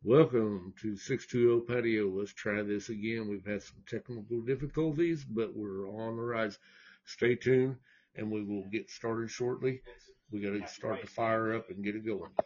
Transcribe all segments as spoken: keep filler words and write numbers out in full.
Welcome to six two zero Patio. Let's try this again. We've had some technical difficulties, but we're on the rise. Stay tuned, and we will get started shortly. We got to start the fire up and get it going.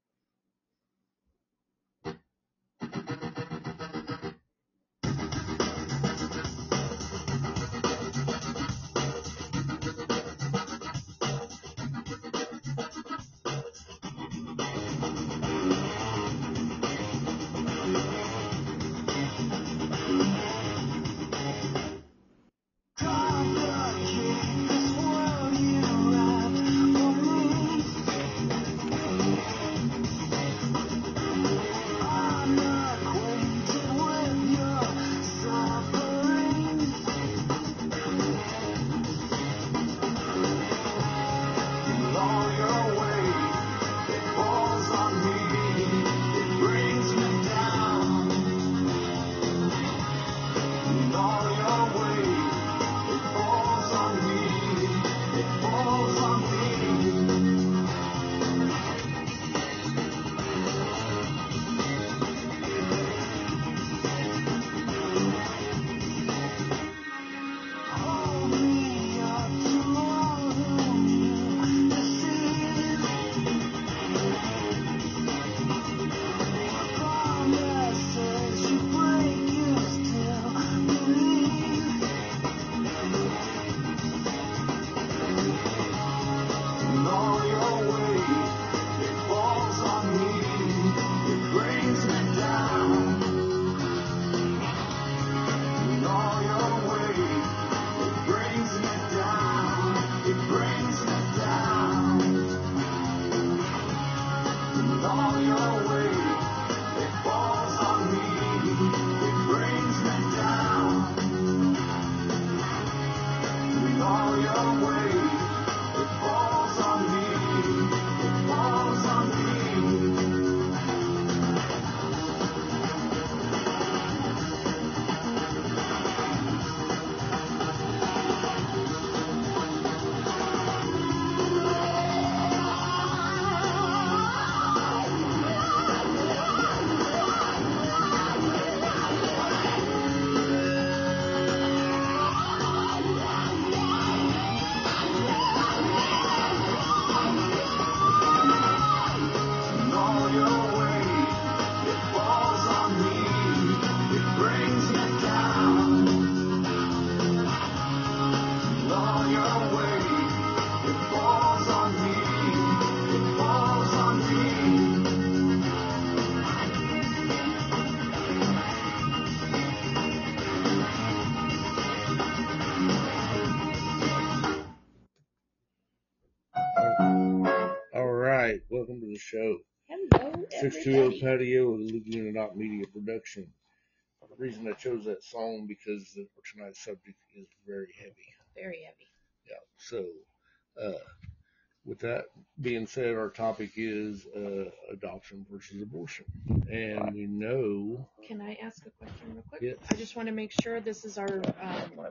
Welcome to the show. Hello, six two zero Patio, a Laguna Dot Media production. The reason I chose that song because the, tonight's subject is very heavy. Very heavy. Yeah. So, uh, with that being said, our topic is uh, adoption versus abortion, and we know. Can I ask a question real quick? Yes. I just want to make sure this is our. Um,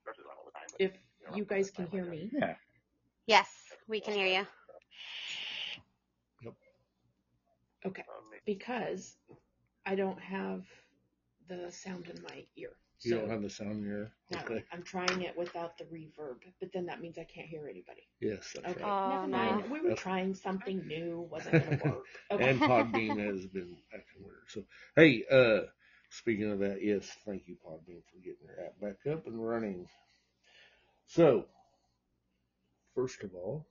if you guys can hear me. Yeah. Yes, we can hear you. Yep. Okay. Because I don't have the sound in my ear. You so don't have the sound in your ear? Okay. I'm trying it without the reverb, but then that means I can't hear anybody. Yes, that's okay. right. Oh, Never no. mind. We were That's trying something new. Wasn't going to work. Okay. And Podbean has been acting weird. So, hey, uh, speaking of that, yes, thank you, Podbean, for getting your app back up and running. So, first of all,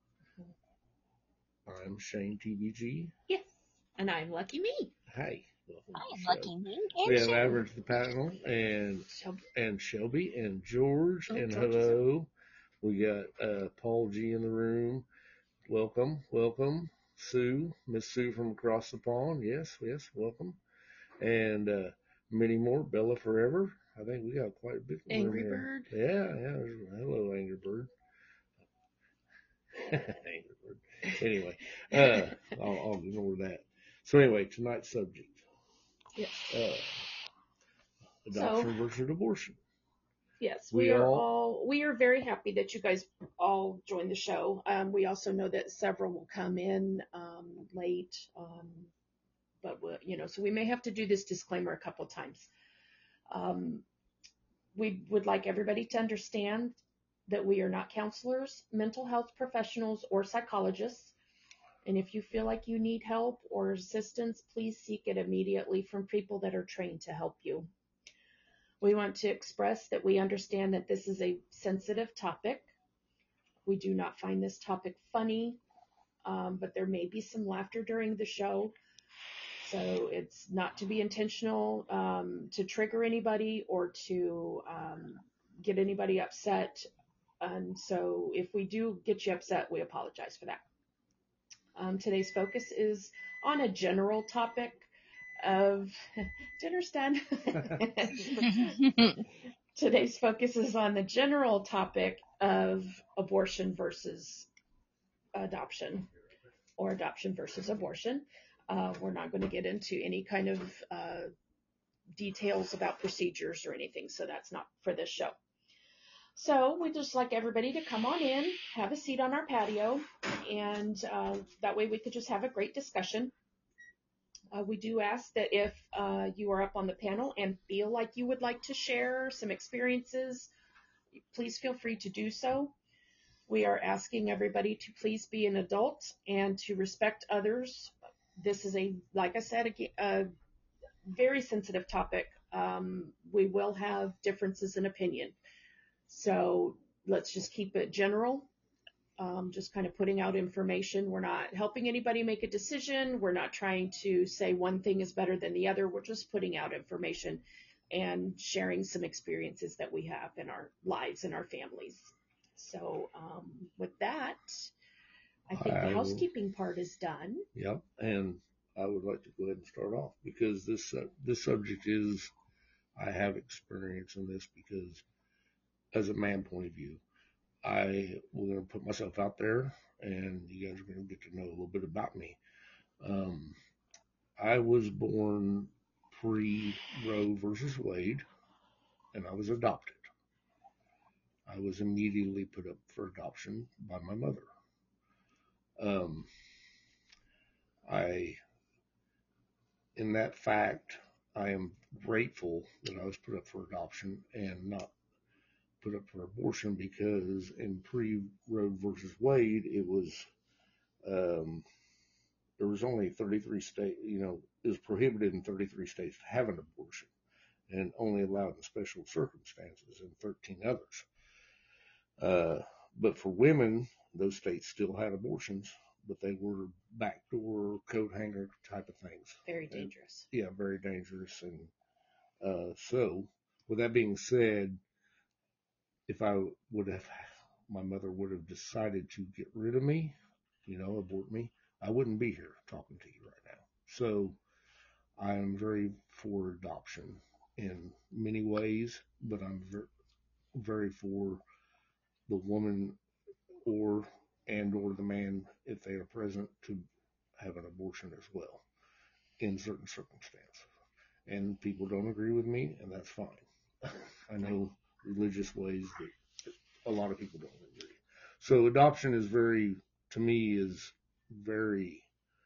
I'm Shane T B G. Yes. And I'm Lucky Me. Hi. I am Lucky Me. We have Average the Panel and Shelby. and Shelby and George Oh, and George hello. We got uh, Paul G in the room. Welcome, welcome. Sue, Miss Sue from across the pond. Yes, yes, welcome. And uh, many more. Bella Forever. I think we got quite a bit. Angry here. Bird. Yeah, yeah. Hello, Angry Bird. Angry Bird. Anyway, uh, I'll, I'll ignore that. So anyway, tonight's subject. Yes. Uh, adoption so, versus abortion. Yes, we, we are all, all we are very happy that you guys all joined the show. Um, we also know that several will come in um, late, um, but we'll, you know, so we may have to do this disclaimer a couple of times. Um, we would like everybody to understand that we are not counselors, mental health professionals, or psychologists. And if you feel like you need help or assistance, please seek it immediately from people that are trained to help you. We want to express that we understand that this is a sensitive topic. We do not find this topic funny, um, but there may be some laughter during the show. So it's not to be intentional um, to trigger anybody or to um, get anybody upset. And so if we do get you upset, we apologize for that. Um, today's focus is on a general topic of dinner's done. Today's focus is on the general topic of abortion versus adoption, or adoption versus abortion. Uh, we're not going to get into any kind of uh, details about procedures or anything, so that's not for this show. So we'd just like everybody to come on in, have a seat on our patio, and uh, that way we could just have a great discussion. Uh, we do ask that if uh, you are up on the panel and feel like you would like to share some experiences, please feel free to do so. We are asking everybody to please be an adult and to respect others. This is a, like I said, a, a very sensitive topic. Um, we will have differences in opinion. So let's just keep it general. Um, just kind of putting out information. We're not helping anybody make a decision. We're not trying to say one thing is better than the other. We're just putting out information and sharing some experiences that we have in our lives and our families. So um, with that, I think I the will- housekeeping part is done. Yep, and I would like to go ahead and start off because this uh, this subject is, I have experience in this because as a man point of view, I will going to put myself out there and you guys are going to get to know a little bit about me. Um, I was born pre-Roe versus Wade and I was adopted. I was immediately put up for adoption by my mother. Um, I, in that fact, I am grateful that I was put up for adoption and not put up for abortion because in pre-Roe versus Wade, it was, um, there was only thirty-three states, you know, it was prohibited in thirty-three states to have an abortion and only allowed in special circumstances in thirteen others. Uh, but for women, those states still had abortions, but they were backdoor coat hanger type of things. Very dangerous. And, yeah, very dangerous. And uh, so, with that being said, if I would have, my mother would have decided to get rid of me, you know, abort me, I wouldn't be here talking to you right now. So I am very for adoption in many ways, but I'm very, very for the woman or and or the man, if they are present, to have an abortion as well in certain circumstances. And people don't agree with me, and that's fine. I know religious ways that a lot of people don't agree. So adoption is very, to me, is very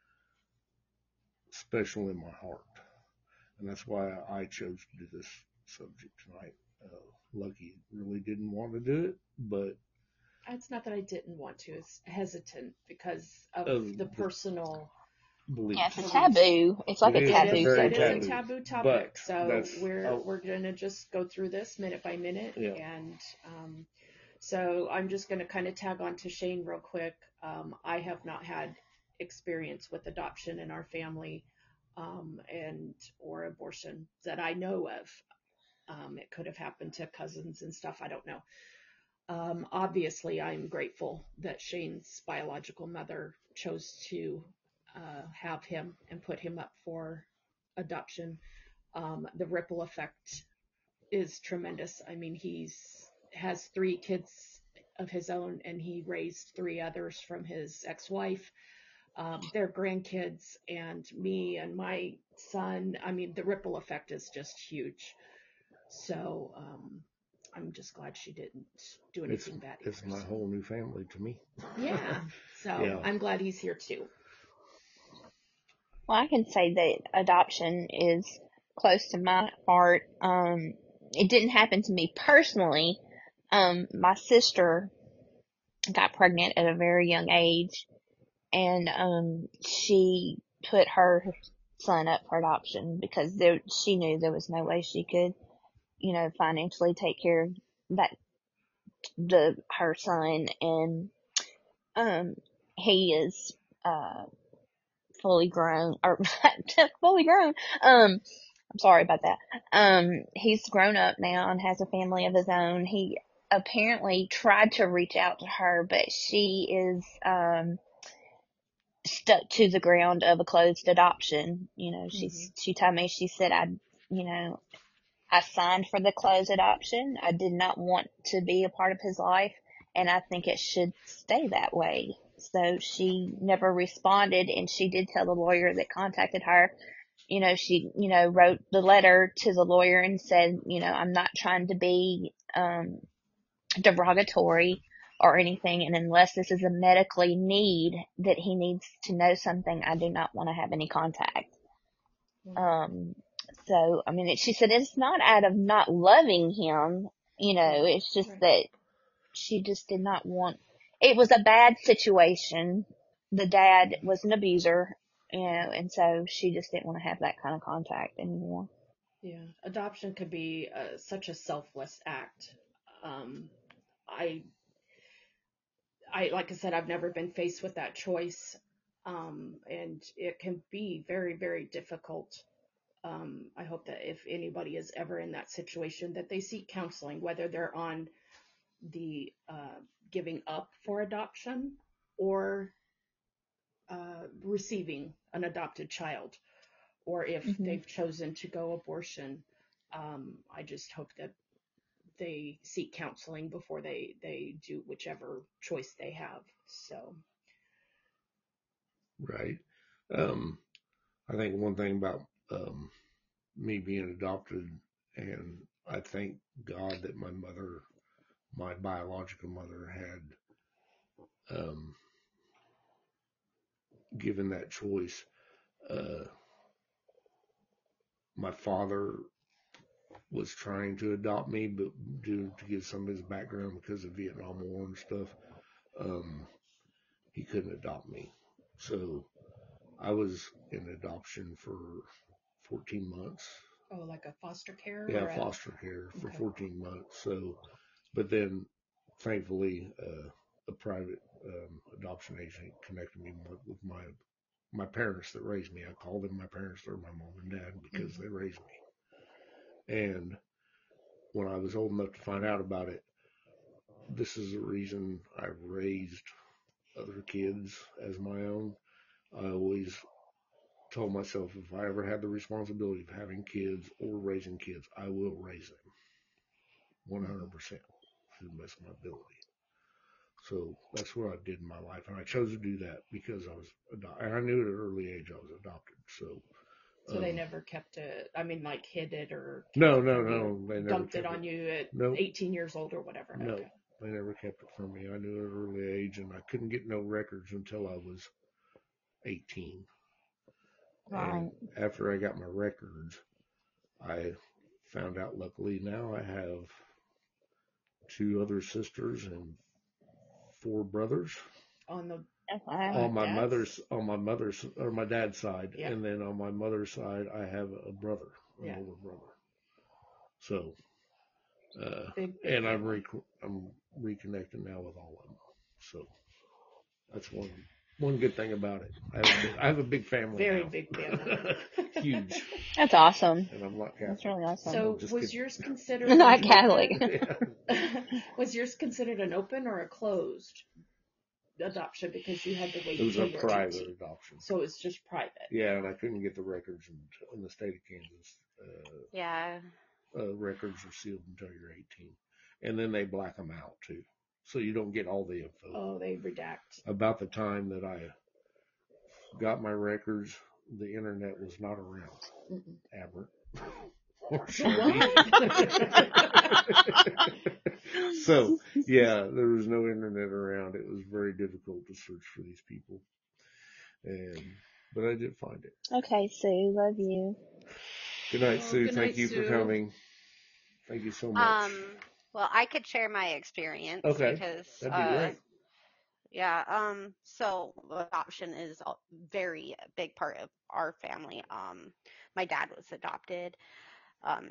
special in my heart. And that's why I chose to do this subject tonight. Uh, Lucky really didn't want to do it, but It's not that I didn't want to. It's hesitant because of Of the the- personal. believe Yeah, it's a taboo. It's like It a is taboo It is, very it is subject. a taboo. taboo topic, But so that's- we're oh. we're gonna just go through this minute by minute, Yeah. and um, so I'm just gonna kind of tag on to Shane real quick. Um, I have not had experience with adoption in our family, um, and or abortion that I know of. Um, it could have happened to cousins and stuff. I don't know. Um, obviously, I'm grateful that Shane's biological mother chose to uh, have him and put him up for adoption. Um, the ripple effect is tremendous. I mean, he's has three kids of his own, and he raised three others from his ex-wife. Um, their grandkids and me and my son. I mean, the ripple effect is just huge. So um, I'm just glad she didn't do it's, anything bad. it's either, my so. whole new family to me. Yeah. So Yeah. I'm glad he's here too. Well, I can say that adoption is close to my heart. Um, it didn't happen to me personally. Um, my sister got pregnant at a very young age, and um, she put her son up for adoption because there, she knew there was no way she could, you know, financially take care of that the her son, and um, he is uh fully grown or fully grown. Um, I'm sorry about that. Um, he's grown up now and has a family of his own. He apparently tried to reach out to her, but she is um stuck to the ground of a closed adoption. You know, she's Mhm. she told me, she said, I, you know, I signed for the closed adoption. I did not want to be a part of his life, and I think it should stay that way. So she never responded, and she did tell the lawyer that contacted her, you know, she, you know, wrote the letter to the lawyer and said, you know, I'm not trying to be um, derogatory or anything, and unless this is a medically need that he needs to know something, I do not want to have any contact. Um, so, I mean, it, she said it's not out of not loving him, you know, it's just Right. that she just did not want, it was a bad situation. The dad was an abuser, you know, and so she just didn't want to have that kind of contact anymore. Yeah, adoption could be uh, such a selfless act. Um, I, I, like I said, I've never been faced with that choice, um, and it can be very, very difficult. Um, I hope that if anybody is ever in that situation, that they seek counseling, whether they're on the uh, giving up for adoption or uh, receiving an adopted child, or if Mm-hmm. they've chosen to go abortion. Um, I just hope that they seek counseling before they, they do whichever choice they have. So, Right. Um, I think one thing about um, me being adopted, and I thank God that my mother, my biological mother, had um, given that choice. Uh, my father was trying to adopt me, but due to get some of his background because of Vietnam War and stuff, um, he couldn't adopt me. So I was in adoption for fourteen months. oh, like a foster care? Yeah, Or a, foster care for okay. fourteen months. So, but then thankfully, uh, a private um, adoption agent connected me with my my parents that raised me. I call them my parents. They're my mom and dad because Mm-hmm. they raised me. And when I was old enough to find out about it, this is the reason I raised other kids as my own. I always told myself if I ever had the responsibility of having kids or raising kids, I will raise them one hundred percent to the best of my ability. So that's what I did in my life, and I chose to do that because I was adopted. And I knew at an early age I was adopted. So, So they um, never kept it, I mean, like hid it or kept no, it no, from you, no, they or never dumped it kept on it. you at No, eighteen years old or whatever. no, Okay. they never kept it from me. I knew at an early age, and I couldn't get no records until I was eighteen. Right. And after I got my records, I found out. Luckily, now I have two other sisters and four brothers On the Wow. uh, on my dad's? mother's on my mother's or my dad's side, Yeah. and then on my mother's side, I have a brother, an Yeah. older brother. So, uh, Big, big and I'm family. re- I'm reconnecting now with all of them. So that's one one good thing about it. I have a big, I have a big family Very now. big family. Huge, That's awesome. and I'm not That's Catholic. really awesome. So Just was kidding. yours considered an Not Catholic. open? Was yours considered an open or a closed adoption because you had to wait It was till a you're private eighteen? adoption. So it's just private. Yeah, and I couldn't get the records in, in the state of Kansas. Uh, Yeah. uh, records are sealed until you're eighteen, and then they black them out too, so you don't get all the info. Oh, they redact. About the time that I got my records, the internet was not around. Mm-mm. Amber. Or Shelby. So, yeah, there was no internet around. It was very difficult to search for these people. And but I did find it. Okay, Sue, love you. Good night, Oh, Sue. good Thank night, you for Sue. coming. Thank you so much. Um, well, I could share my experience Okay, because, that'd be uh, great. yeah, um, so adoption is a very big part of our family. Um, my dad was adopted. Um,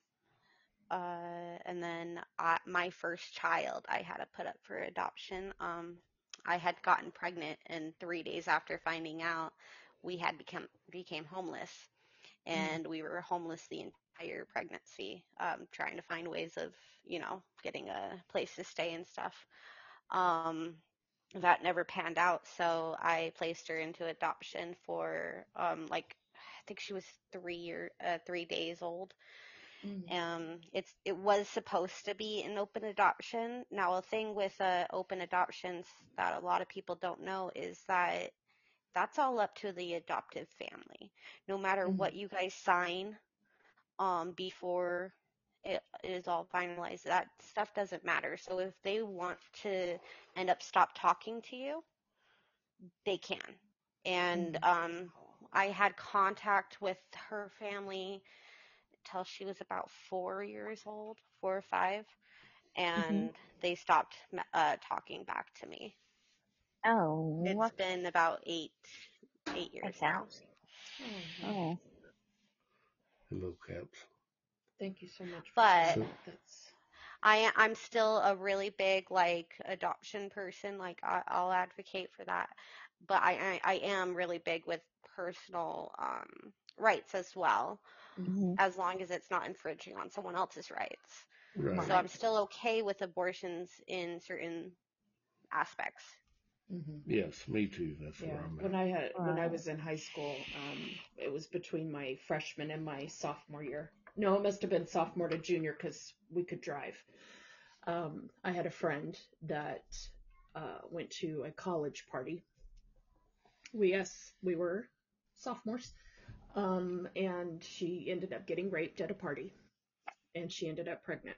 uh, and then I, my first child, I had to put up for adoption. Um, I had gotten pregnant, and three days after finding out, we had become became homeless, Mm. and we were homeless the entire pregnancy, um, trying to find ways of, you know, getting a place to stay and stuff. Um, that never panned out, so I placed her into adoption for um, like I think she was three year uh, three days old. Mm. Um, it's it was supposed to be an open adoption. Now, a thing with uh, open adoptions that a lot of people don't know is that that's all up to the adoptive family. No matter Mm. what you guys sign um, before it is all finalized, that stuff doesn't matter. So if they want to end up stop talking to you, they can. And Mm. um, I had contact with her family till she was about four years old, four or five, Mhm. and they stopped uh, talking back to me. Oh, It's been about eight eight years okay. now. Oh, Oh, Hello, Caps. thank you so much for But sharing So, that. That's I I'm still a really big like adoption person. Like I, I'll advocate for that. But I, I I am really big with personal um rights as well, mm. mhm. as long as it's not infringing on someone else's rights. right. So I'm Right. still okay with abortions in certain aspects. Mm-hmm. Yes, me too. That's Yeah. where I'm When at. I had when I Right. was in high school, um, it was between my freshman and my sophomore year. No, it must have been sophomore to junior because we could drive. Um, I had a friend that uh, went to a college party. We yes, we were sophomores, um, and she ended up getting raped at a party, and she ended up pregnant.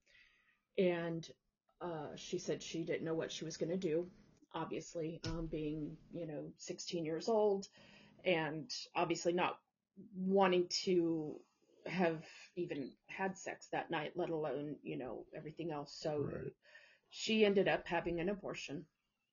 And uh, she said she didn't know what she was going to do. Obviously, um, being you know sixteen years old, and obviously not wanting to have even had sex that night, let alone you know everything else. So Right. she ended up having an abortion.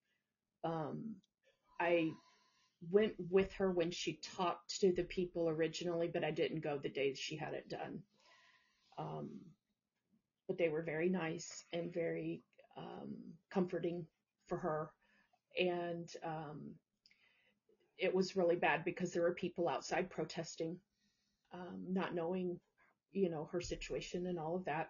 Um, I went with her when she talked to the people originally, but I didn't go the days she had it done. Um, but they were very nice and very um, comforting for her. And um, it was really bad because there were people outside protesting, um, not knowing, you know, her situation and all of that.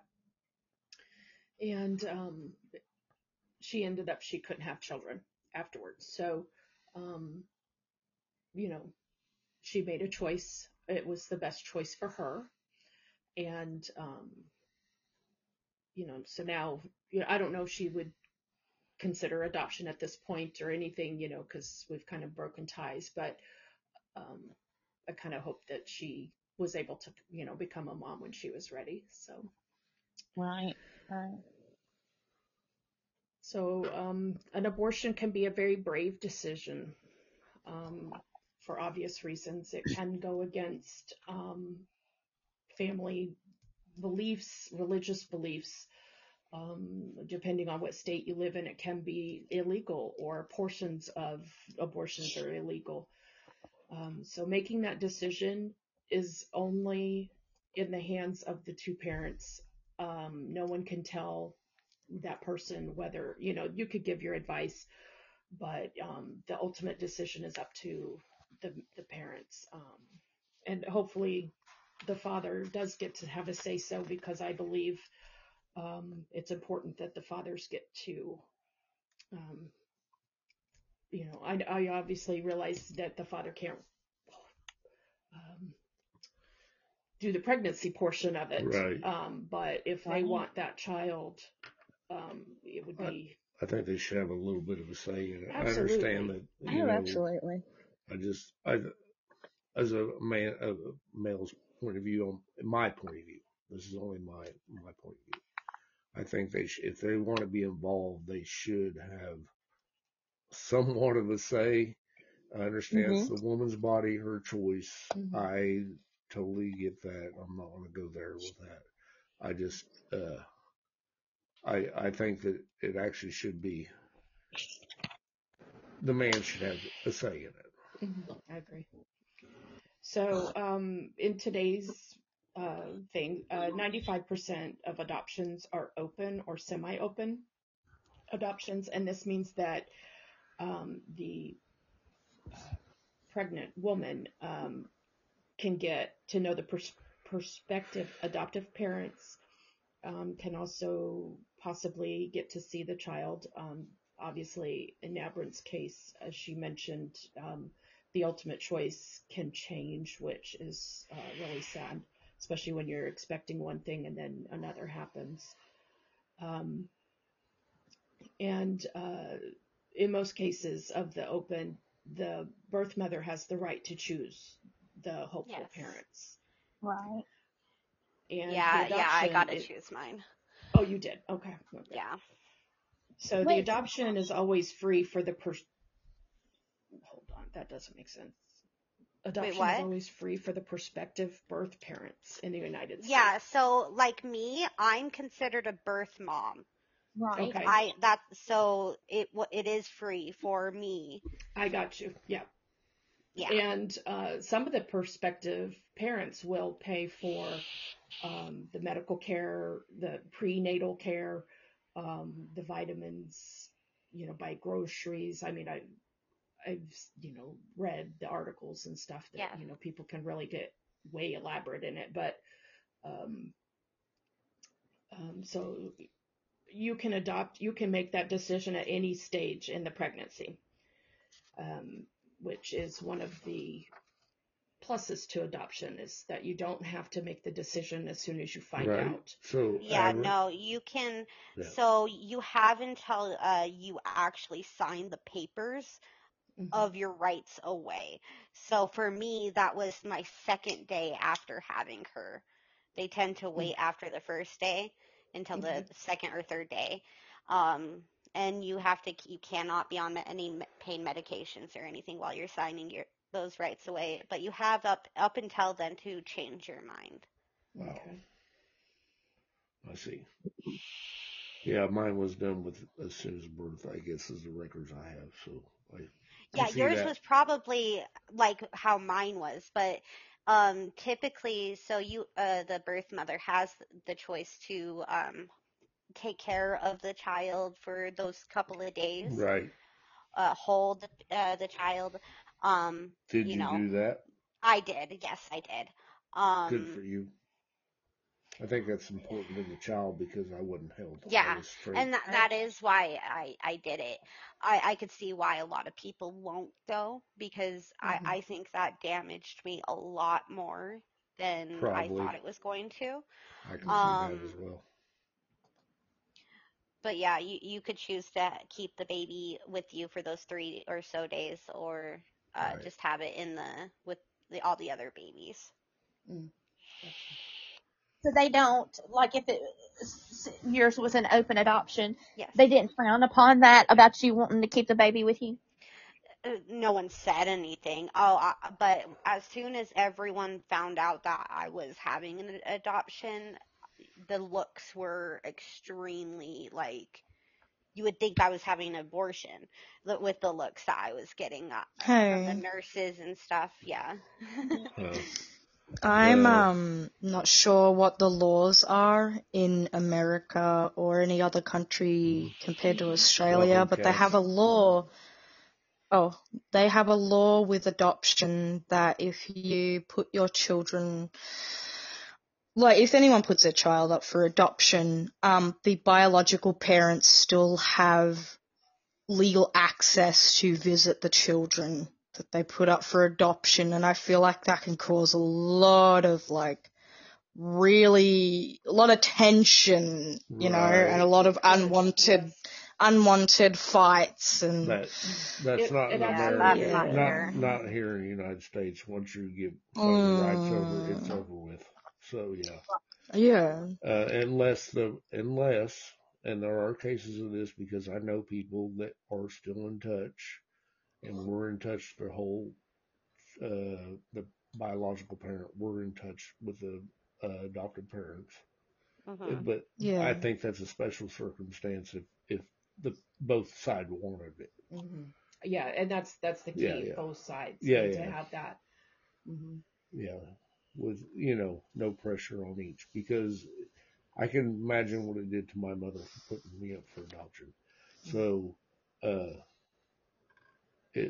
And um, she ended up, she couldn't have children afterwards. So, um, you know, she made a choice. It was the best choice for her. And, um, you know, so now, you know, I don't know if she would consider adoption at this point or anything, you know, because we've kind of broken ties, but um, I kind of hope that she was able to, you know, become a mom when she was ready. So, Right. Right. so um, an abortion can be a very brave decision um, for obvious reasons. It can go against um, family beliefs, religious beliefs. Um, depending on what state you live in, it can be illegal, or portions of abortions are illegal. Um, so making that decision is only in the hands of the two parents. Um, no one can tell that person whether, you know, you could give your advice, but um, the ultimate decision is up to the, the parents. Um, and hopefully the father does get to have a say so, because I believe um, it's important that the fathers get to, um, you know, I, I obviously realize that the father can't um, do the pregnancy portion of it. Right. Um, but if they Right. want that child, um, it would I, be I think they should have a little bit of a say in it. I absolutely. understand that, you Oh, know, absolutely. I just, I, as a man, a male's point of view, on my point of view, this is only my, my point of view. I think they should, if they want to be involved, they should have somewhat of a say I understand Mhm. it's the woman's body, her choice. Mhm. I totally get that. I'm not going to go there with that. I just, uh, I, I think that it actually should be, the man should have a say in it. Mhm. I agree. So, um, in today's uh, thing, uh, ninety-five percent of adoptions are open or semi-open adoptions, and this means that um, the uh, pregnant woman um, can get to know the pers- prospective adoptive parents, um, can also possibly get to see the child. Um, obviously, in Nabrin's case, as she mentioned, um, the ultimate choice can change, which is uh, really sad, especially when you're expecting one thing and then another happens. Um, and uh, in most cases of the open, the birth mother has the right to choose the hopeful Yes. parents. Right. And the Yeah, yeah, I adoption, gotta it, choose mine. oh, you did. Okay. Okay. Yeah. So the Wait. adoption is always free for the per. Hold on, that doesn't make sense. Wait, Adoption is what? always free for the prospective birth parents in the United Yeah, States. so like me, I'm considered a birth mom. Right. Okay, I that so it wa- it is free for me. I got you. Yeah. Yeah. And uh, some of the prospective parents will pay for um, the medical care, the prenatal care, um, the vitamins, you know, buy groceries. I mean, I I've, you know, read the articles and stuff that, Yeah. you know, people can really get way elaborate in it. But um, um, so you can adopt, you can make that decision at any stage in the pregnancy, um, which is one of the pluses to adoption, is that you don't have to make the decision as soon as you find Right. out. So, Yeah, average, no, you can. yeah, So you have until uh you actually sign the papers Hmm. of your rights away. So for me, that was my second day after having her. They tend to wait after the first day until the Okay. second or third day. Um, and you have to, you cannot be on me- any me- pain medications or anything while you're signing your those rights away. But you have up up until then to change your mind. wow, Okay. I see. Yeah, mine was done with as soon as birth, I guess, is the records I have. So I, I Yeah, see yours that. was probably like how mine was, but um typically so you uh the birth mother has the choice to um take care of the child for those couple of days, Right. uh hold uh, the child. Um, Did you you know, do that? I did. Yes, I did. Good for Um, you. I think that's important to the child because I wasn't held. I yeah, was straight. and that, Right. that is why I I did it. I I could see why a lot of people won't though, because I Hmm. I think that damaged me a lot more than I Probably. thought it was going to. I can see that as Um, well. but yeah, you you could choose to keep the baby with you for those three or so days, or uh, Right. just have it in the with the all the other babies. Mm. Gotcha. So they don't, like, if it s- yours was an open adoption, Yes. they didn't frown upon that about you wanting to keep the baby with you. Uh, no one said anything. Oh, I, but as soon as everyone found out that I was having an adoption, the looks were extremely like you would think I was having an abortion li- with the looks that I was getting uh, from the Hey, nurses and stuff. Yeah. Uh, I'm well, um not sure what the laws are in America or any other country compared to Australia, welcome, but they have Cass. a law. Oh, they have a law with adoption that if you put your children, like if anyone puts their child up for adoption, um, the biological parents still have legal access to visit the children that they put up for adoption, and I feel like that can cause a lot of like really a lot of tension, you know, and a Right. lot of Good. unwanted Yes. unwanted fights and That that's It not it in Yeah, America. that's not absolutely. Not here. yeah. not here in the United States. Once you give sign the rights over, it's Mm, over with. So yeah. yeah. Uh, unless the unless and there are cases of this because I know people that are still in touch and we're in touch. The whole uh, the biological parent, we're in touch with the uh, adopted parents. Mhm. But Yeah. I think that's a special circumstance if if the both sides wanted it. hmm Yeah, and that's that's the key. Yeah, yeah, Both sides yeah, need to yeah, have that. hmm yeah. With you know no pressure on each, because I can imagine what it did to my mother for putting me up for adoption. So uh, it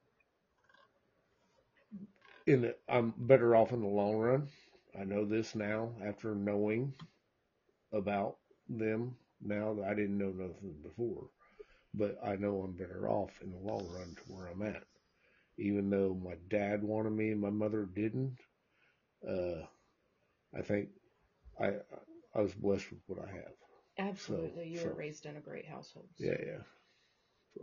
in the, I'm better off in the long run. I know this now after knowing about them now that I didn't know nothing before, but I know I'm better off in the long run to where I'm at. Even though my dad wanted me and my mother didn't, uh, I think I I was blessed with what I have. Absolutely, So you so were raised in a great household. yeah So. yeah. So,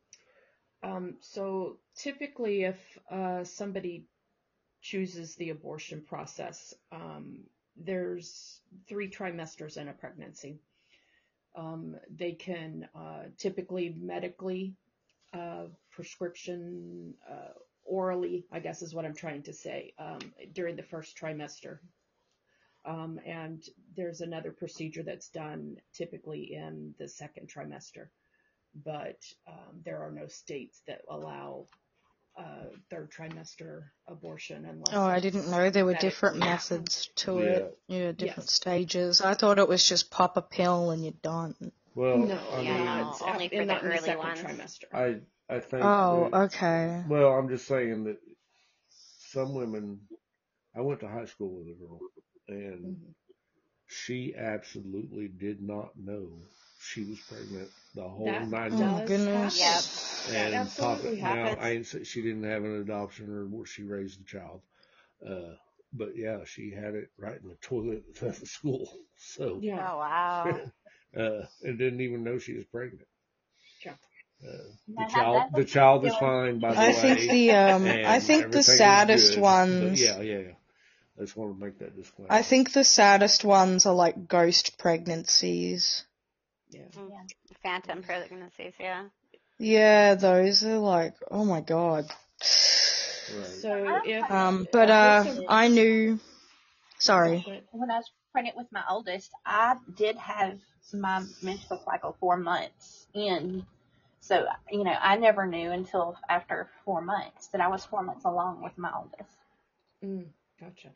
Um, so typically, if uh, somebody chooses the abortion process, um, there's three trimesters in a pregnancy. Um, they can uh, typically medically, uh, prescription, uh, orally, I guess is what I'm trying to say, um, during the first trimester. Um, and there's another procedure that's done typically in the second trimester. But um, there are no states that allow uh, third trimester abortion unless Oh, I it's didn't know there were different medically. methods to yeah. it. Yeah, different Yes. stages. I thought it was just pop a pill and you're done. Well, No, I Yeah, mean, not no, it's only af- for and the not in the early second ones. trimester. I I think Oh, that, okay. well, I'm just saying that some women. I went to high school with a girl, and hmm she absolutely did not know she was pregnant the whole That nine Oh my months. does happen. Yep, goodness. That And pop absolutely it now. happens. I ain't say she didn't have an adoption or where she raised the child, uh, but yeah, she had it right in the toilet at the school. So Yeah. oh wow. uh, and didn't even know she was pregnant. Yeah. Uh, the Now, how child, that the child is particular fine, by the I think way, the um I and think the everything is saddest good. But ones yeah, yeah, yeah. I just want to make that disclaimer. I think the saddest ones are like ghost pregnancies. Yeah. Mm. yeah. Phantom pregnancies, yeah. Yeah, those are like, oh my god. Right. So I'm if pregnant Um, with but a my uh, person, oldest. I knew. yeah, Sorry. go ahead. When I was pregnant with my oldest, I did have my menstrual cycle four months in. So, you know, I never knew until after four months that I was four months along with my oldest. Mm, gotcha.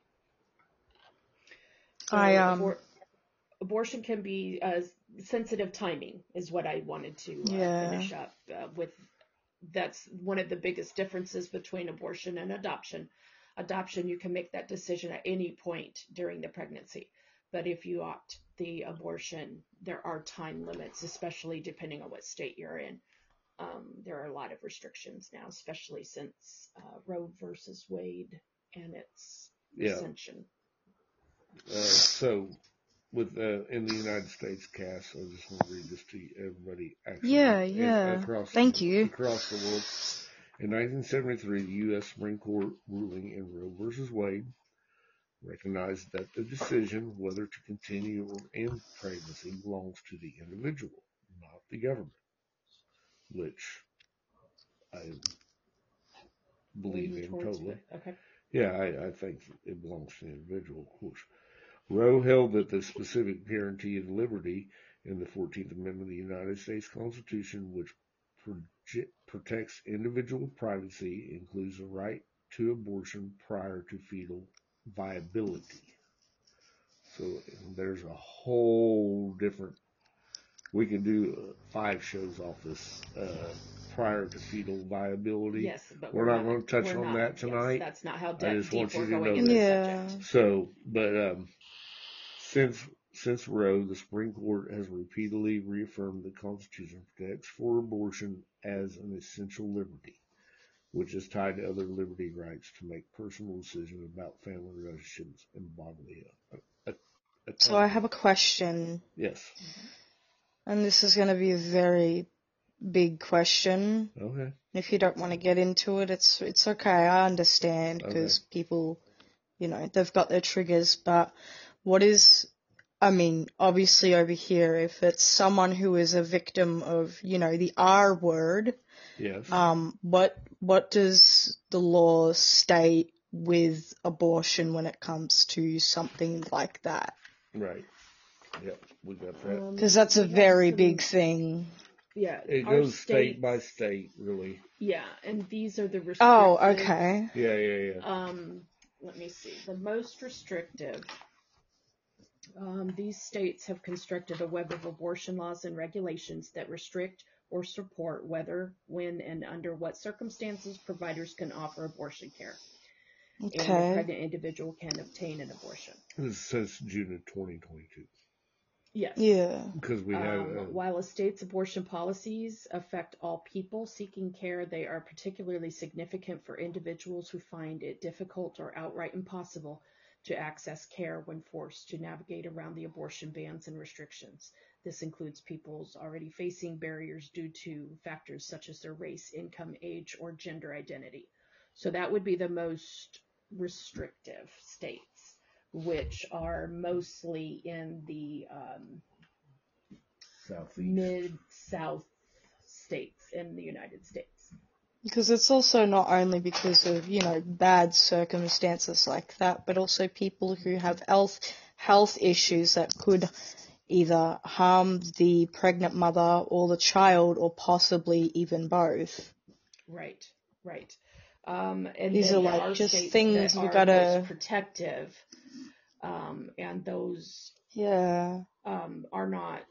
I So um, abor- abortion can be uh, sensitive timing is what I wanted to uh, yeah, finish up uh, with. That's one of the biggest differences between abortion and adoption. Adoption, you can make that decision at any point during the pregnancy. But if you opt the abortion, there are time limits, especially depending on what state you're in. Um, there are a lot of restrictions now, especially since uh, Roe versus Wade and its Yeah. recension. Uh, so, with uh, in the United States, Cass, I just want to read this to you, everybody. Actually, yeah, and yeah. across Thank the, you. across the world. In nineteen seventy-three, the U S Supreme Court ruling in Roe versus Wade recognized that the decision whether to continue or end pregnancy belongs to the individual, not the government, which I believe Leaning in towards totally. what? Okay. Yeah, I, I think it belongs to the individual, of course. Roe held that the specific guarantee of liberty in the fourteenth Amendment of the United States Constitution, which proje- protects individual privacy, includes the right to abortion prior to fetal viability. So there's a whole different. We could do uh, five shows off this uh, prior to fetal viability. Yes, but We're we're not not. going to touch We're on not. that Yes, tonight. that's not how I de- just deep want you we're to going know in the that. Yeah. subject. So, but um, since since Roe, the Supreme Court has repeatedly reaffirmed the Constitution protects for abortion as an essential liberty, which is tied to other liberty rights to make personal decisions about family relationships and bodily uh, So I autonomy. have a question, Yes. and this is going to be a very big question. Okay. If you don't want to get into it, it's it's okay. I understand Okay. because people, you know, they've got their triggers. But what is I mean, obviously over here, if it's someone who is a victim of, you know, the R word, Yes. um, what what does the law state with abortion when it comes to something like that? Right. Yep. We got that. Um, Because that's a we have very some, big thing. yeah, It our goes state by states, state, really. yeah, and these are the Oh, restrictive. okay. Yeah, yeah, yeah. Um, let me see. The most restrictive. Um, these states have constructed a web of abortion laws and regulations that restrict or support whether, when, and under what circumstances providers can offer abortion care, and a Okay. pregnant individual can obtain an abortion. This says June of twenty twenty-two. Yes. Yeah. Because we have. Um, Uh, while a state's abortion policies affect all people seeking care, they are particularly significant for individuals who find it difficult or outright impossible to access care when forced to navigate around the abortion bans and restrictions. This includes people's already facing barriers due to factors such as their race, income, age, or gender identity. So that would be the most restrictive states, which are mostly in the um, Southeast. mid-south states in the United States. Because it's also not only because of, you know, bad circumstances like that, but also people who have health health issues that could either harm the pregnant mother or the child, or possibly even both. Right, right. Um, and These then are there like are just states things that we are gotta, most protective, um, and those yeah, um, are not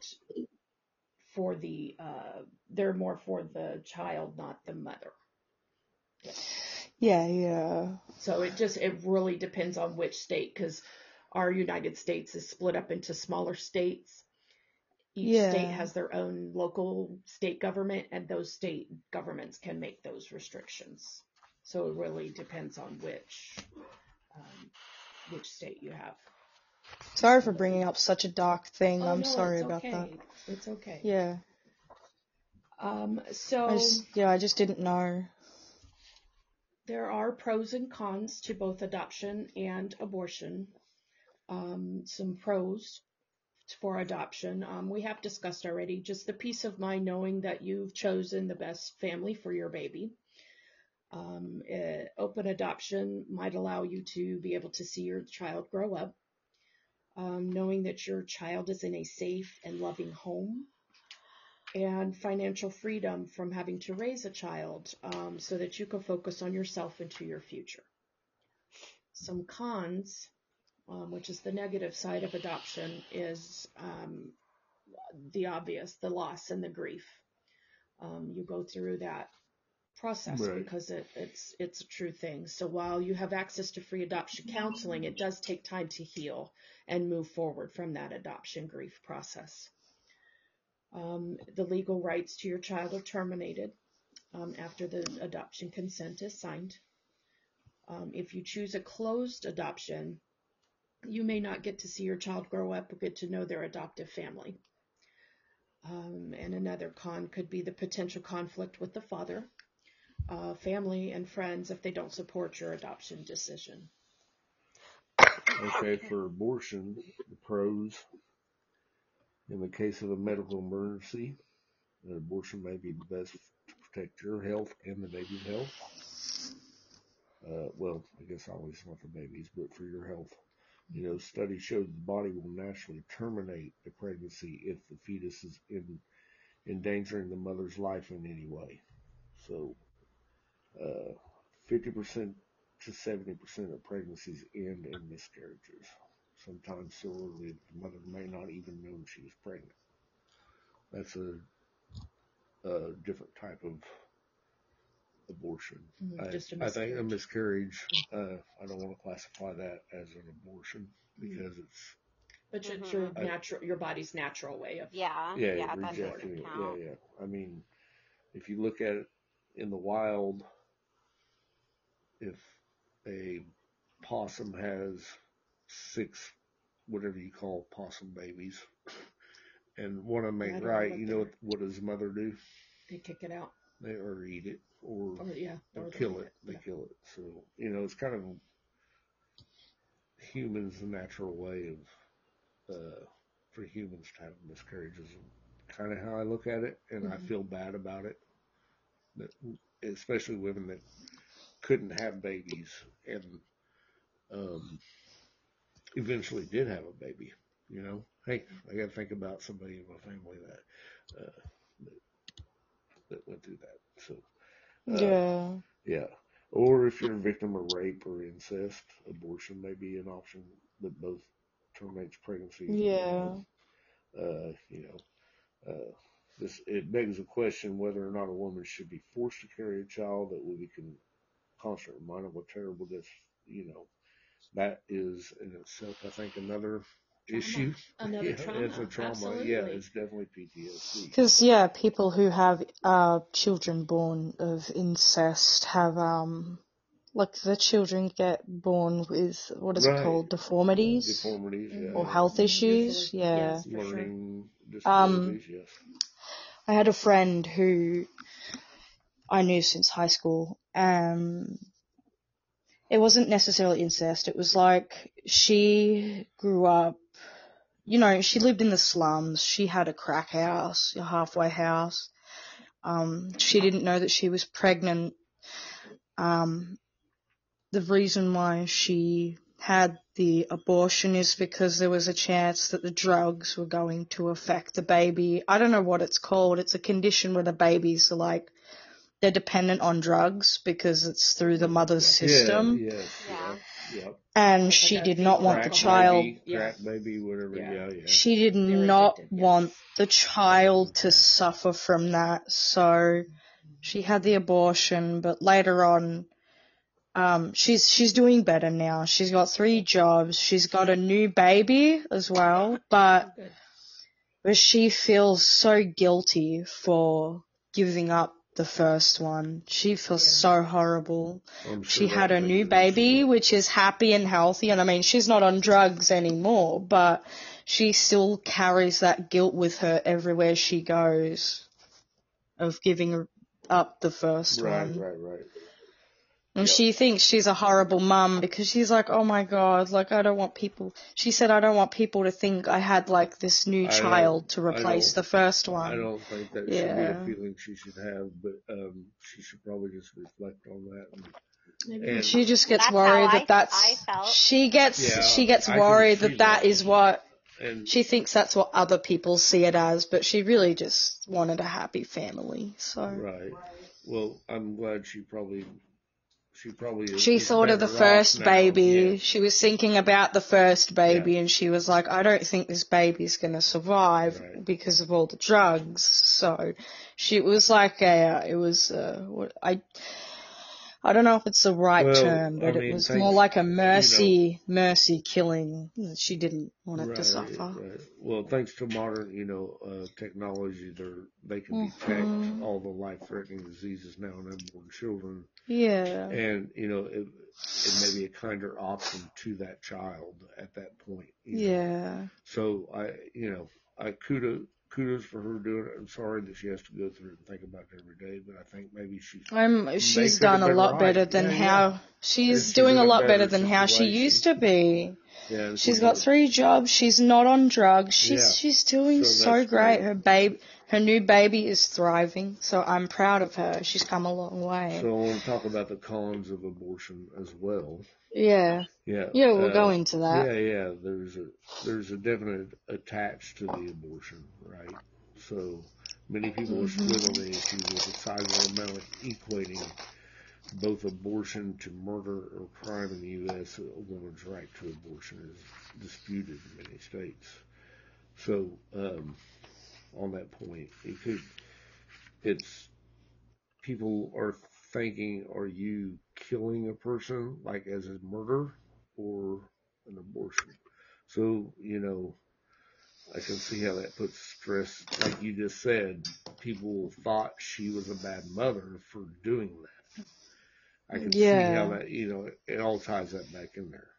for the, uh, they're more for the child, not the mother. yeah, yeah. So it just, it really depends on which state, because our United States is split up into smaller states. Each state Yeah. has their own local state government, and those state governments can make those restrictions. So it really depends on which um, which state you have. Sorry for bringing up such a dark thing. Oh I'm no, sorry it's about that. okay. It's okay. Yeah. Um, I so just, yeah, I just didn't know. there are pros and cons to both adoption and abortion. Um, some pros for adoption. Um, we have discussed already just the peace of mind knowing that you've chosen the best family for your baby. Um, uh, open adoption might allow you to be able to see your child grow up, um, knowing that your child is in a safe and loving home, and financial freedom from having to raise a child, um, so that you can focus on yourself and to your future. Some cons, um, which is the negative side of adoption, is um, the obvious, the loss and the grief. Um, you go through that process Right. because it, it's it's a true thing. So while you have access to free adoption counseling, it does take time to heal and move forward from that adoption grief process. Um, the legal rights to your child are terminated um, after the adoption consent is signed. Um, if you choose a closed adoption, you may not get to see your child grow up or get to know their adoptive family. Um, and another con could be the potential conflict with the father, uh, family, and friends if they don't support your adoption decision. Okay, for abortion, the pros. In the case of a medical emergency, an abortion may be the best to protect your health and the baby's health. Uh, well, I guess always not the baby's, but for your health. You know, studies show that the body will naturally terminate the pregnancy if the fetus is in, endangering the mother's life in any way. So, uh, fifty percent to seventy percent of pregnancies end in miscarriages. Sometimes so early that the mother may not even know she was pregnant. That's a, a different type of abortion. Mm, just a I, I think a miscarriage. miscarriage, uh, I don't want to classify that as an abortion because it's, But it's Mhm. your I, natural, your body's natural way of Yeah, yeah, yeah, that rejecting doesn't it. Yeah, count. yeah. I mean, if you look at it in the wild, if a possum has six, whatever you call possum babies, and want to Yeah, I make don't know right, what you know they're. what, what does mother do? They kick it out, They or eat it or or yeah, or or they kill eat it. it. They Yeah. kill it. So you know, it's kind of humans' natural way of uh, for humans to have miscarriages. Kind of how I look at it, and mm-hmm. I feel bad about it. That, especially women that couldn't have babies and um, eventually did have a baby. You know, hey, I got to think about somebody in my family that uh, that, that went through that. So, uh, Yeah. yeah. Or if you're a victim of rape or incest, abortion may be an option that both terminates pregnancy. Yeah. Uh, you know, uh, this it begs the question whether or not a woman should be forced to carry a child. That we can constantly remind of what terrible this, you know, that is in itself, I think, another trauma. issue. Another yeah, trauma. It's a trauma. Absolutely. Yeah, it's definitely P T S D. Because, yeah, people who have uh, children born of incest have, um, like, the children get born with, what is right. it called, deformities? Deformities, yeah. Or yeah. health issues, yeah. Yes, for Learning sure. disabilities, um, yes. I had a friend who I knew since high school. Um, it wasn't necessarily incest. It was like she grew up, you know, she lived in the slums. She had a crack house, a halfway house. Um, she didn't know that she was pregnant. Um, the reason why she had the abortion is because there was a chance that the drugs were going to affect the baby. I don't know what it's called. It's a condition where the babies are like, they're dependent on drugs because it's through the mother's system. Yeah, yes, Yeah. yeah, yeah. And Like she a did not want Crack the child. baby, Yeah. crack baby, whatever, Yeah. yeah, yeah. She did They were not addicted, yes. want the child to suffer from that, so she had the abortion, but later on, um, she's, she's doing better now. She's got three jobs. She's got a new baby as well, but, Good. but she feels so guilty for giving up the first one. She feels Yeah. so horrible. I'm sure She that had a makes new her baby, upset. which is happy and healthy, and I mean, she's not on drugs anymore, but she still carries that guilt with her everywhere she goes of giving up the first Right, one. right, right. And Yep. she thinks she's a horrible mum because she's like, oh my god, like I don't want people, she said, I don't want people to think I had like this new I child to don't, I replace don't, the first I one. don't think that should be Yeah. a feeling she should have, but um, she should probably just reflect on that. And, Maybe. and She just gets That's how worried I, that that's, I felt. she gets, yeah, she gets I can worried see that that that. is what, And she thinks that's what other people see it as, but she really just wanted a happy family, so. right. Well, I'm glad she probably, she probably is, She is thought of the better off first now. baby. Yes. She was thinking about the first baby, Yeah. and she was like, I don't think this baby's going to survive Right. because of all the drugs. So she was like a, it was, uh, what, I, I don't know if it's the right Well, term, I but it mean, was thanks, more like a you know, mercy, mercy killing. She didn't want it to right, suffer. right. Well, thanks to modern, you know, uh, technology, they're, they can detect Mhm. all the life-threatening diseases now in unborn children. Yeah. And, you know, it, it may be a kinder option to that child at that point. You know? Yeah. So I, you know, I kudos, kudos for her doing it. I'm sorry that she has to go through it and think about it every day, but I think maybe she Um, may she's pick a done a better lot better idea. than Yeah, how yeah. she's She's doing in a a lot better better than how she situation. used to be. Yeah, and She's she's got a, three jobs. She's not on drugs. She's yeah. she's doing So so that's great. great. Her babe, her new baby is thriving. So I'm proud of her. She's come a long way. So I want to talk about the cons of abortion as well. Yeah. Yeah. Yeah, we'll Uh, go into that. yeah, yeah. There's a there's a definite attached to the abortion, right? So many people are split on the issue with a sizable amount of equating both abortion to murder or crime in the U S. A woman's right to abortion is disputed in many states. So um, on that point, it could it's people are thinking, are you killing a person like as a murder or an abortion? So, you know, I can see how that puts stress, like you just said, people thought she was a bad mother for doing that. I can see how Yeah. that, you know, it all ties that back in there.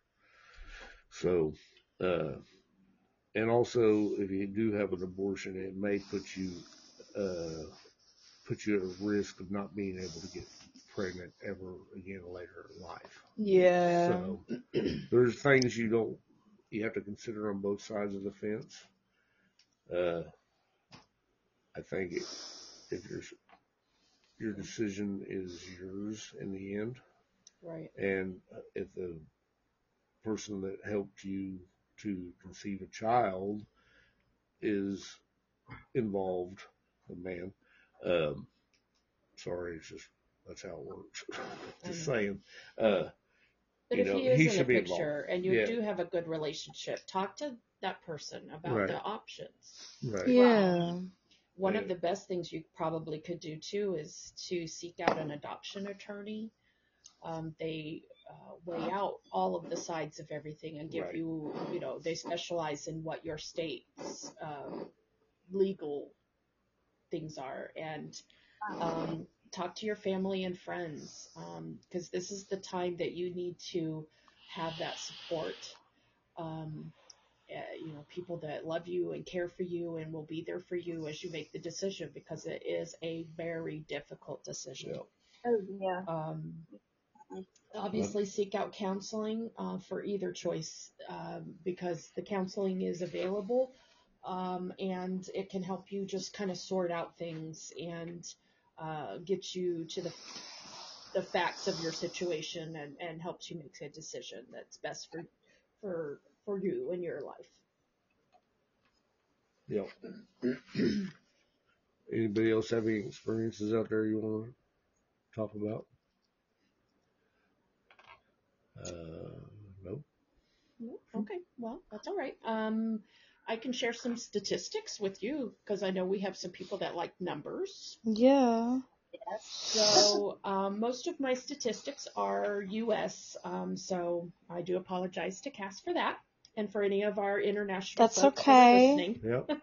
So, uh, and also if you do have an abortion, it may put you, uh, put you at a risk of not being able to get pregnant ever again later in life. Yeah. So there's things you don't, you have to consider on both sides of the fence. Uh, I think it, if your your decision is yours in the end, Right. and if the person that helped you to conceive a child is involved, the man, um, sorry, it's just that's how it works. Just saying, uh, But you if know, he is he in the should be involved. picture and you Yeah, do have a good relationship, talk to that person about right, the options. right, Yeah. Um, one yeah, of the best things you probably could do too is to seek out an adoption attorney. Um, they uh, weigh out all of the sides of everything and give right, you, you know, they specialize in what your state's um, legal things are. And um, talk to your family and friends, because this is the time that you need to have that support. Um, uh, you know, people that love you and care for you and will be there for you as you make the decision, because it is a very difficult decision. yeah. Oh yeah. Um, obviously, seek out counseling uh, for either choice, um, because the counseling is available, um, and it can help you just kind of sort out things and uh, get you to the the facts of your situation, and, and helps you make a decision that's best for for for you in your life. Yep. Anybody else have any experiences out there you want to talk about? Uh, nope. Okay, well, that's all right. Um, I can share some statistics with you because I know we have some people that like numbers. Yeah. Yes. So um, most of my statistics are U S, um, so I do apologize to Cass for that, and for any of our international That's folks that are okay. listening. Yep.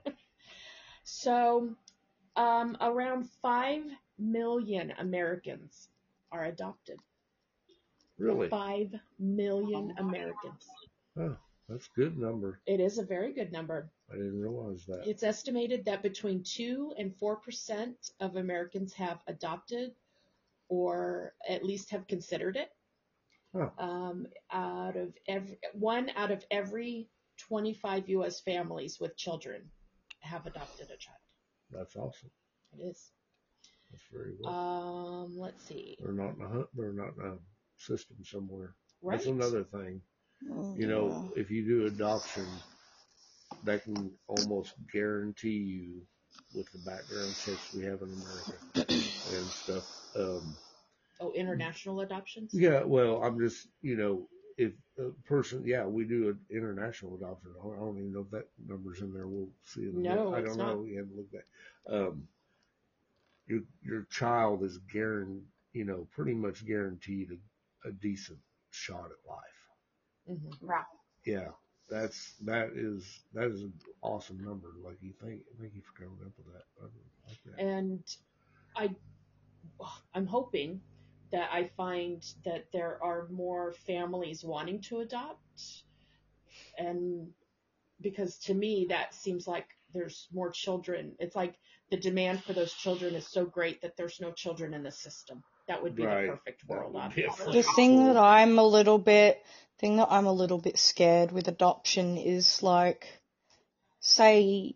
So um, around five million Americans are adopted. Really? Five million Americans. Oh, that's a good number. It is a very good number. I didn't realize that. It's estimated that between two and four percent of Americans have adopted or at least have considered it. Huh. Um, out of every one out of every twenty-five U S families with children have adopted a child. That's awesome. It is. That's very well. Um, let's see. They're not in a hu- they're not in a system somewhere. Right. That's another thing. Oh, You know, if you do adoption, that can almost guarantee you, with the background checks we have in America and stuff. Um, Oh, international adoptions? yeah, well, I'm just, you know, if a person, yeah, we do an international adoption. I don't even know if that number's in there. We'll see. In a No, minute. I it's don't know. not. You haven't looked at. Um, your your child is guaranteed, you know, pretty much guaranteed a, a decent shot at life. Mm-hmm. Right. Yeah, that's that is that is an awesome number. Like you think, thank you for coming up with that. I like that. And I, I'm hoping that I find that there are more families wanting to adopt, and because to me that seems like there's more children. It's like the demand for those children is so great that there's no children in the system. That would be Right. the perfect That world, would be a obviously. The thing that I'm a little bit, thing that I'm a little bit scared with adoption is like, say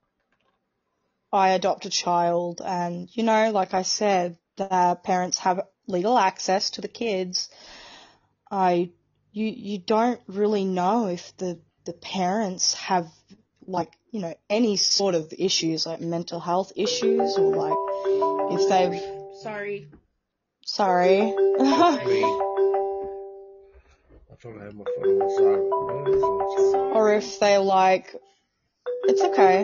I adopt a child and, you know, like I said, the parents have legal access to the kids. I, you, you don't really know if the, the parents have like, you know, any sort of issues, like mental health issues or like if they've, Sorry. sorry. Me. I thought I had my phone on silent. Oh, it is on silent. Or if they like, it's okay.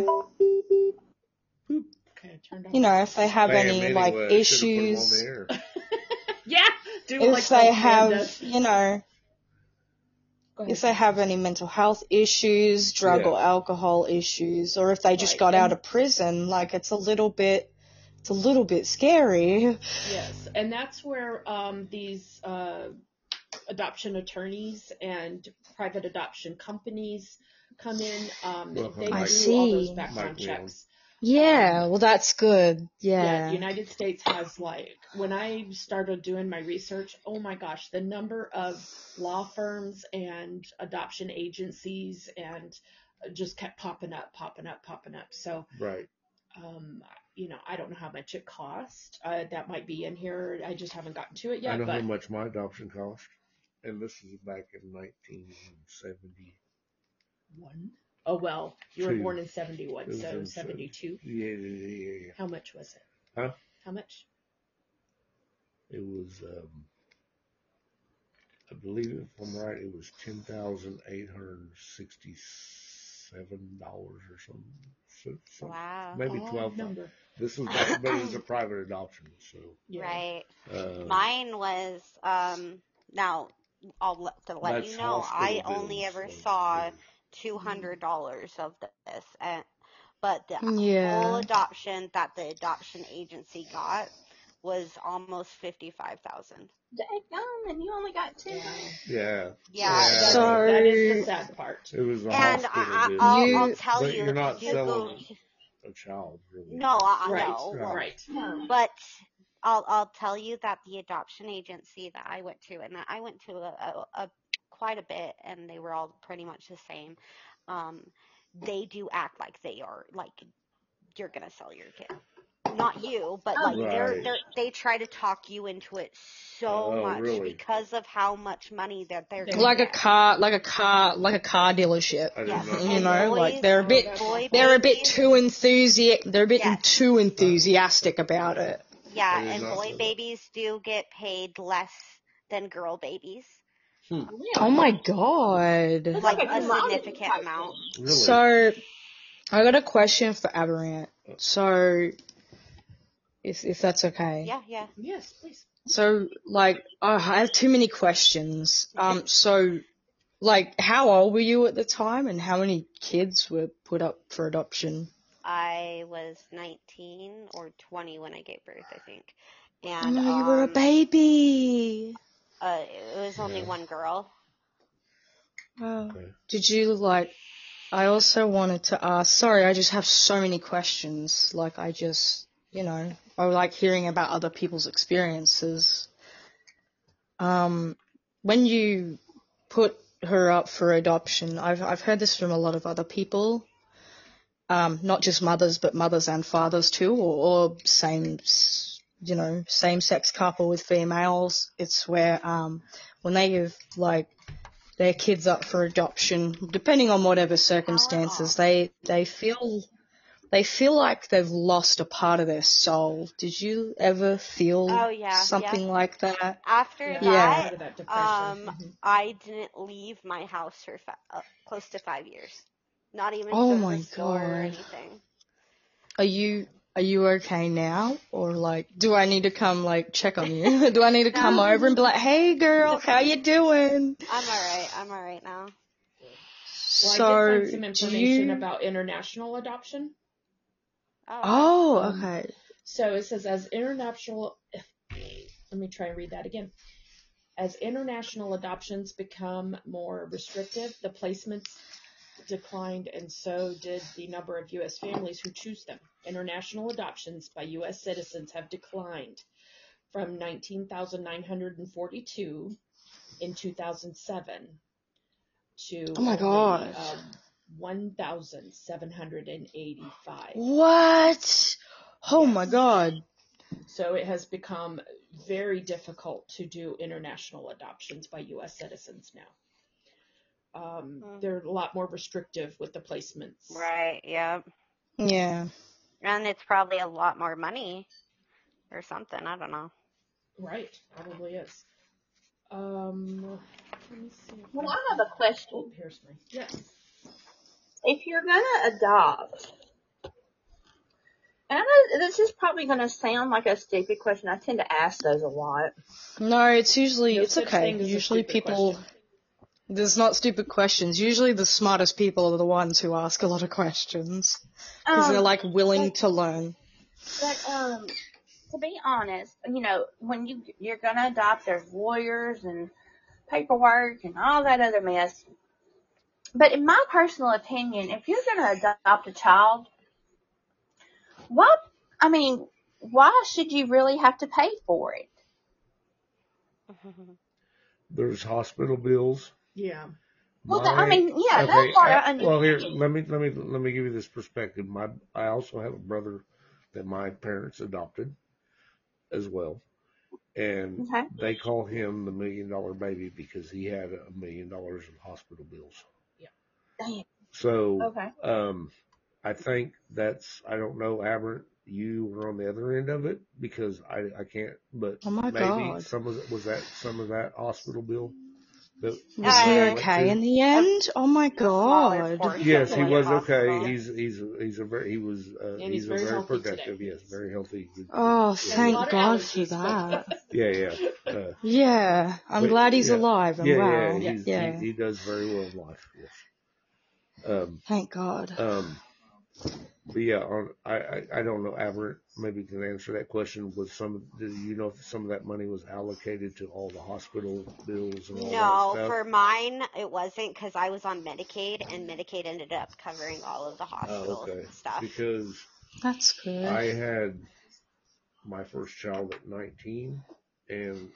Okay, I turned off. You know, if they have Spam any anyway. like I should have put 'em on issues, the air. Yeah, do if like they Postman have, does. you know, Go ahead. if they have any mental health issues, drug Yeah. or alcohol issues, or if they just Right, got out and- of prison, like it's a little bit, it's a little bit scary. Yes, and that's where um, these uh, adoption attorneys and private adoption companies come in. Um, Welcome, they I Mike. do all those see. background Mike Leon. checks. Yeah, Um, well, that's good. yeah, the Yeah. United States has like, when I started doing my research, oh my gosh, the number of law firms and adoption agencies and just kept popping up, popping up, popping up. So, Right. um, you know, I don't know how much it cost. Uh, that might be in here. I just haven't gotten to it I yet, know how but much my adoption cost, and this is back in nineteen seventy-two. one. Oh, well, you were born in seventy-one, It was so in seventy-two. Yeah, yeah, yeah, yeah. How much was it? Huh? How much? It was, um, I believe if I'm right, it was ten thousand eight hundred sixty-seven dollars or something. So, so Wow. maybe Odd twelve. number. This was back, but it was a private adoption, so. Yeah. Right. Uh, Mine was um now I'll let to let that's you know I hospital only bills. ever So, saw yeah. two hundred dollars of this, and but the full Yeah. adoption that the adoption agency got was almost fifty-five thousand. Daggone, and you only got two. Wow. Yeah. Yeah, Yeah. That's, So, that is the sad part. It was a and hospital I, bill. I I'll I'll you, tell But you you're if not you go selling to a child, really. no I, I Right. know well, Right. Hmm. but I'll I'll tell you that the adoption agency that I went to, and I went to a, a, a quite a bit, and they were all pretty much the same. Um, they do act like they are like you're gonna sell your kid, not you, but Oh, like yeah. they're Right. they're they try to talk you into it so Oh, much really? because of how much money that they're They- gonna like a get. car, like a car, like a car dealership. I did Yes, not You and know know, that. like boys, they're a Oh, bit, that's boy awful. they're a bit babies, too enthusi, they're a bit yes, too enthusiastic about it. yeah, I did and not boy know that. babies do get paid less than girl babies, Hmm. Oh Really? my god. It's like like a a commodity significant type amount. thing. Really? So, I got a question for Aberrant. So, if if that's okay. Yeah, yeah. Yes, please. So, like, oh, I have too many questions. Um, so, like, how old were you at the time, and how many kids were put up for adoption? I was nineteen or twenty when I gave birth, I think, and Oh, you were a um, baby. uh, it was only Yeah. one girl. Oh. Okay. Did you, like, I also wanted to ask, sorry, I just have so many questions. Like, I just, you know, I like hearing about other people's experiences. Um, when you put her up for adoption, I've I've heard this from a lot of other people, um, not just mothers, but mothers and fathers too, or, or same, s- you know, same-sex couple with females. It's where um, when they give like their kids up for adoption, depending on whatever circumstances, they they feel they feel like they've lost a part of their soul. Did you ever feel Oh yeah, yeah. something like that? After Yeah, Yeah. part that, of that depression. um, Mhm. I didn't leave my house for fi- uh, close to five years. Not even to Oh go to my the store or god. anything. Are you are you okay now? Or like, do I need to come like check on you? Do I need to come No, over and be like, hey girl, how you doing? I'm alright. I'm alright now. Well, I So, did find some do information you? about international adoption. Oh, okay. Oh, Um, okay. So it says, as international, let me try and read that again. As international adoptions become more restrictive, the placements declined, and so did the number of U S families who choose them. International adoptions by U S citizens have declined from nineteen thousand nine hundred forty-two in two thousand seven to Oh my only god. um, one thousand seven hundred eighty-five. What? Oh my Yes. god. So it has become very difficult to do international adoptions by U S citizens now. Um, Hmm. they're a lot more restrictive with the placements. Right. Yeah. Yeah. And it's probably a lot more money or something. I don't know. Right, probably is. Um, let me see. If Well, I I have can... a question. Oh, here's my. Yes. If you're gonna adopt, and I know this is probably gonna sound like a stupid question. I tend to ask those a lot. No, it's usually, No it's such okay. thing as a Usually stupid people, question. there's not stupid questions. Usually the smartest people are the ones who ask a lot of questions. Because they're Um, like willing but, to learn. but um, to be honest, you know, when you you're gonna adopt, there's lawyers and paperwork and all that other mess. But in my personal opinion, if you're gonna adopt a child, What? I mean, why should you really have to pay for it? There's hospital bills. Yeah. Well, that, I My mean, yeah, that okay. part I, I well, here understand. let me let me let me give you this perspective. My I also have a brother that my parents adopted as well, and Okay. they call him the million dollar baby because he had a million dollars in hospital bills. Damn. So, Okay. um, I think that's I don't know, Aberrant, you were on the other end of it because I I can't, but Oh my maybe God. some of it was that some of that hospital bill that the Was he money Uh, went okay to. in the A end? Oh my smaller God. Yes, he portion in was okay. hospital. He's he's he's a very he was uh, And he's he's a very very healthy today. productive. Yes, very healthy. Good, good, Oh, good He has a lot thank of God for allergies, that. but yeah, yeah. Uh, Yeah, I'm but glad he's yeah, alive and yeah, yeah. well. yes. He's he, Yeah, he does very well in life. Yes. Um. thank God. Um. But yeah, on I I, I don't know. Aberrant maybe can answer that question. Was some do you know if some of that money was allocated to all the hospital bills and all that No, stuff? for mine it wasn't because I was on Medicaid, and Medicaid ended up covering all of the Oh, hospital okay. stuff. Because That's good. I had my first child at nineteen, and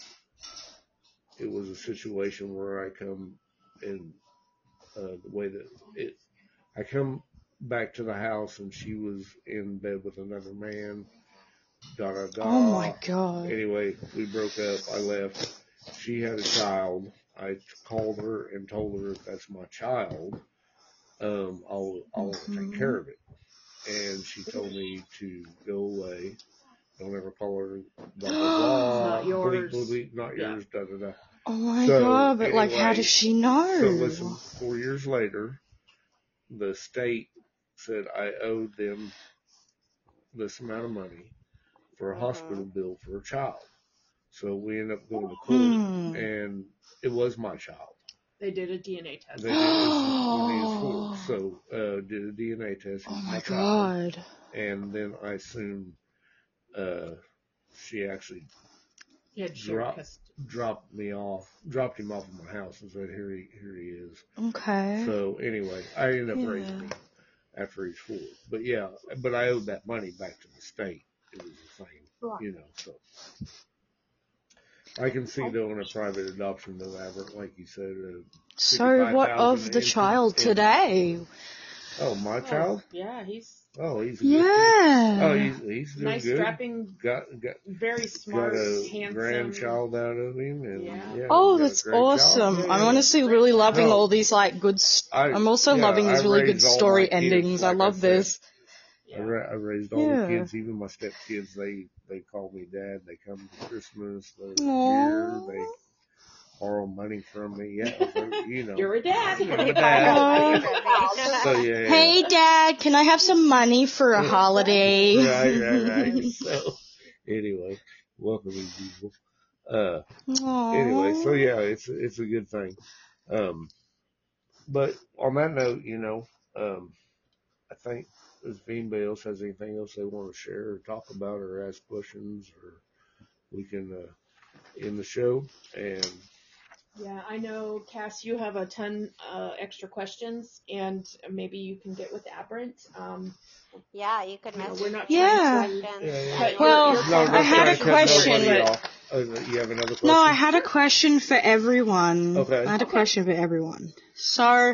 it was a situation where I come in uh, the way that it, I come back to the house and she was in bed with another man. Da da da. Oh my God. Anyway, we broke up. I left. She had a child. I called her and told her if that's my child, um, I'll I'll take care Mhm. of it. And she told me to go away. Don't ever call her blah blah blah. Not Bleep yours. bleep bleep. Not Yeah. yours. Da da da. Oh my So God, but like, how anyway, does she so know? listen. Four years later, the state said I owed them this amount of money for a Mhm. hospital bill for a child. So we ended up going to court, Hmm. and it was my child. They did a D N A test. They did as we needed for. So uh, did a D N A test. He Oh was my my child, God. and then I assumed uh, she actually He had shared dropped custody. dropped me off, dropped him off at my house, and said, "Here he here he is." Okay. So anyway, I ended up Yeah. raising him after he's four. But yeah, but I owed that money back to the state. It was the same, Right. you know. So I can see though in a private adoption, though, Aberrant, like you said, uh, So fifty-five what of thousand the in, child in today? oh my Oh, child. yeah, he's Oh, he's a good kid. Oh, Yeah. he's he's doing nice, good. strapping, Got got very got smart, a handsome. grandchild out of him, and Yeah. yeah, Oh, got a that's great job. awesome. Yeah, I'm yeah. honestly Great really job. loving No, all these like good. St- I I'm also yeah, loving I these really good raised all my story kids. endings. I Like I love said, this. I, Yeah. ra- I raised all the Yeah. kids, even my stepkids. They they call me dad. They come to Christmas. They're here. Aww. They borrow money from me. Yeah, they're, you know, You're a dad. I'm a They call dad. me Aw. So baby. yeah, yeah. Hey, Dad, can I have some money for a Right, holiday? right, right. So anyway, welcome as usual. Uh, anyway, so Aww. yeah, it's it's a good thing. Um, but on that note, you know, um, I think if anybody else has anything else they want to share or talk about or ask questions, or we can uh, end the show. And Yeah, I know, Cass, you have a ton uh, extra questions, and maybe you can get with Aberrant. Um, Yeah, you could you know, message we're me not with trying Yeah. to questions yeah, yeah. cut your, Well, your No, I not had a trying to conversation cut short, nobody question. but off. Uh, you have another question? No, I had a sure. question for everyone. Okay. I had a Okay. question for everyone. So,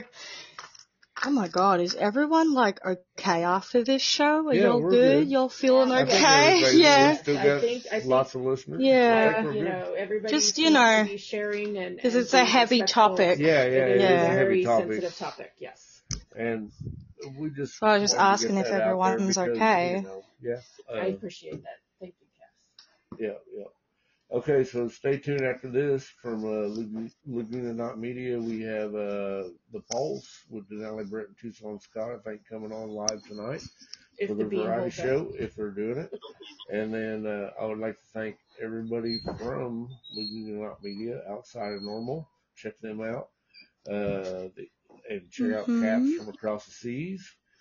oh my God, is everyone like okay after this show? Are Yeah, y'all we're good? good. Y'all feeling Yeah. I think okay? everybody's we Yeah. still Yes, I got think I think lots of listeners. I Yeah. think like we're you good. know everybody Just, you seems know, to be sharing and because and it's a being heavy respectful. topic. Yeah, yeah, It it is a is Yeah. a heavy very topic, sensitive topic. Yes. and we just So I was just wanted to get asking if that out there everyone's because, you okay. know, yeah, I uh, appreciate that. Thank you, Cass. yeah, yeah. Okay, so stay tuned after this from uh, Lag- Laguna Knot Media. We have uh, The Pulse with Denali Brett and Tucson Scott, I think, coming on live tonight If for the the bean variety holds up. show, if they're doing it. And then uh, I would like to thank everybody from Laguna Knot Media outside of normal. Check them out. Uh, the, and check out Caps Mm-hmm. from Across the Seas.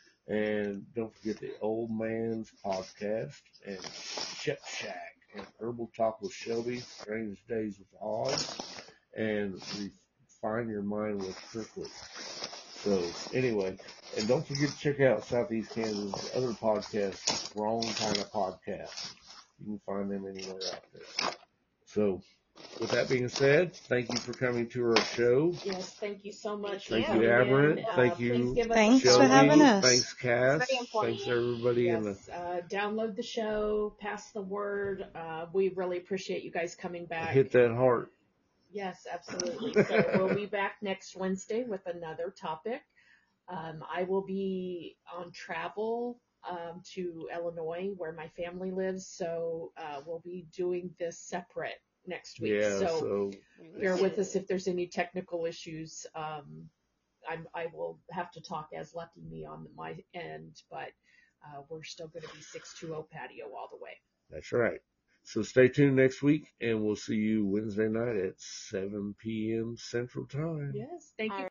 And don't forget the Old Man's Podcast and Chip Shack and Herbal Talk with Shelby, Strange Days with Oz, and Refine Your Mind with Kirkwood. So anyway, and don't forget to check out Southeast Kansas' other podcasts, Wrong Kind of Podcast. You can find them anywhere out there. So with that being said, thank you for coming to our show. Yes, thank you so much. Thank for Thank you, coming in. Aberrant. Uh, Thank please you, give us Thanks a for Shelby. having follow. us. Thanks, Cass. Very important. Thanks, everybody. in the Yes, uh, download the show, pass the word. Uh, we really appreciate you guys coming back. Hit that heart. Yes, absolutely. So we'll be back next Wednesday with another topic. Um, I will be on travel um, to Illinois where my family lives, so uh, we'll be doing this separate next week. Yeah, so, so bear with us if there's any technical issues. Um, I'm, I will have to talk as Lucky Me on my end, but uh, we're still going to be six two zero patio all the way. that's right. So stay tuned next week, and we'll see you Wednesday night at seven p.m. Central Time. Yes, thank you.